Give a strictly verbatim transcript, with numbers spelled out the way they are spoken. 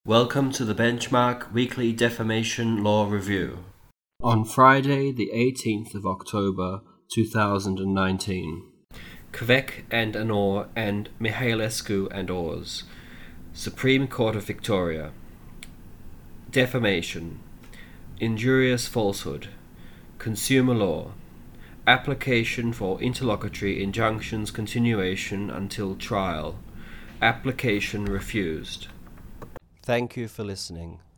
Welcome to the Benchmark Weekly Defamation Law Review. On Friday, the eighteenth of October, two thousand nineteen. Kvek and Anor and Mihailescu and Ors. Supreme Court of Victoria. Defamation. Injurious falsehood. Consumer law. Application for interlocutory injunctions continuation until trial. Application refused. Thank you for listening.